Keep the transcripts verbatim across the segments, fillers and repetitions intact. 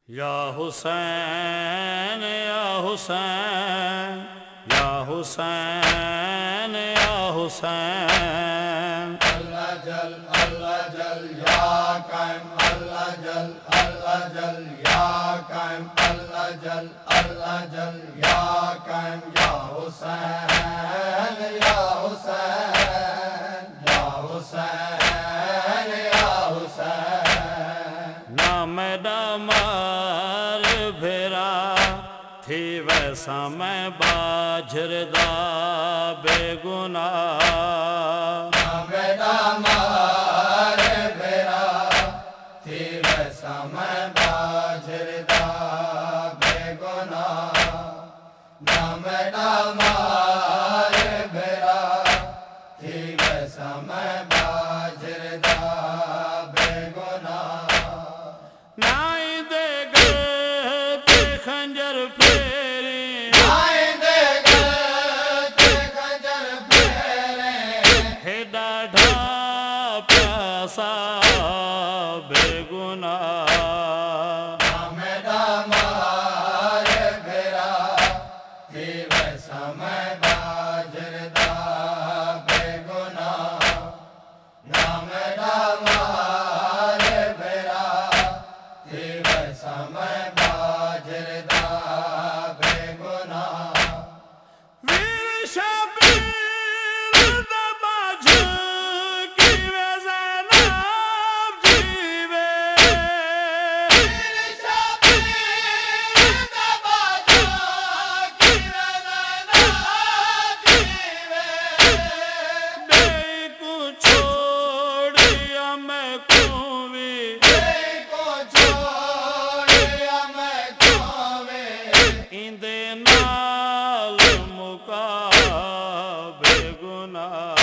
या हुसैन या हुसैन या हुसैन या हुसैन। अल्लाह जल अल्लाह जल या कायम अल्लाह जल अल्लाह जल या कायम अल्लाह जल अल्लाह जल या कायम या हुसैन या हुसैन या हुसैन या हुसैन। नाम डामार भेरा थी वैसा मैं बाजरदा बेगुनाह। नाम डामार भेरा थी वैसा मैं बाजरदा बेगुनाह। नाम डामार भेरा थी वैसा मैं बाजरदा बेगुनाह। नाई दे गए ते खंजर फेरी नाई दे गए ते खंजर फेरे। हे डाढ़ा प्यासा बेगुनाह। नाम डामार भेरा थी वैसा मैं बाजरदा बेगुनाह। नाम डामार भेरा थी वैसा मैं बाजरदा बेगुनाह। वीर शबीर दबाज की वे ज़ैनब जीवे। देई को छोड़िया मैं कोवी इंदे नाल मुका बेगुनाह।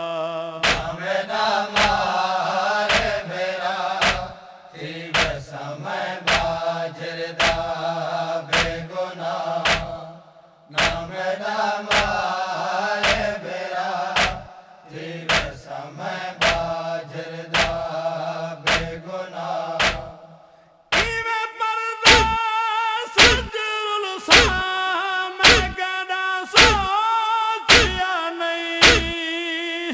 इवे पर्दा सजरुल साम गदा सोचिया नहीं।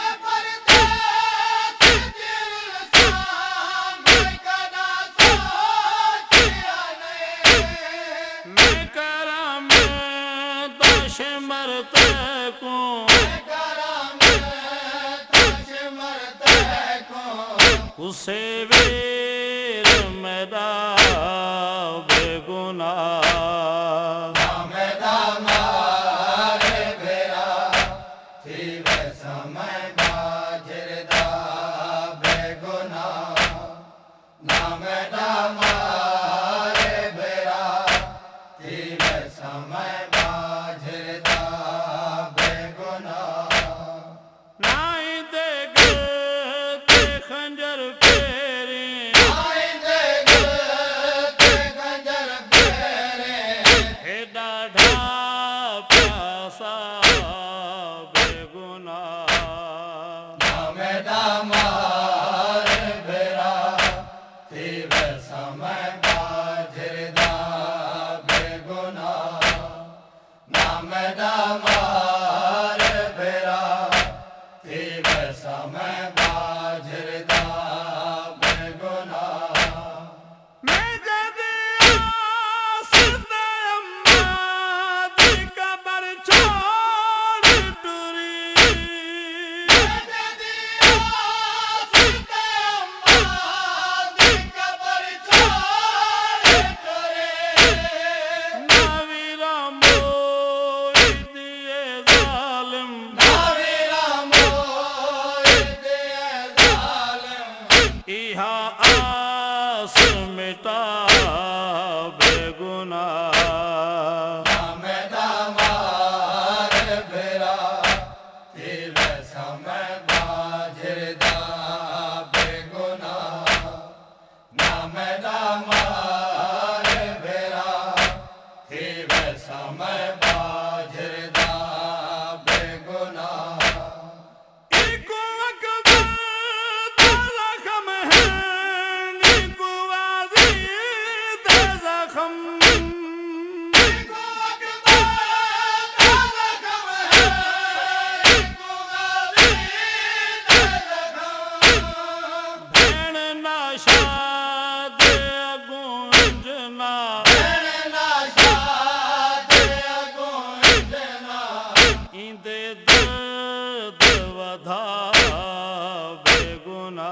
मैं करा मैं दश मरते को उसे वीर मेरा बेगुनाह। नाई दे गए ते खंजर फेरी हे डाढ़ा प्यासा बेगुनाह। मैं जदी आस दे अम्मा दी कबर छोड़ टुरी। नावीरा मोई दिए जालिम इहा आस मिटा बेगुनाह। इको अकबर दा ज़ख्म है, इको वाज़ी जखम भेण नाशा दे गुंजना इंदे दर्द वधा बेगुना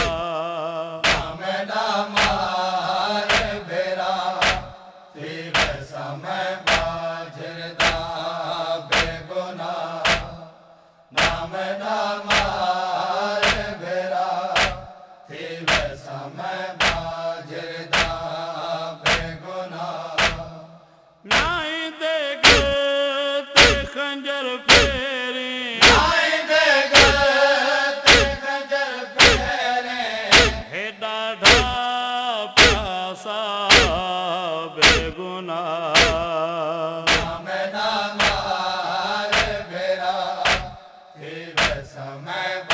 नाई देगे ते खंजर फेरी हे डाढ़ा प्यासा बेगुना समय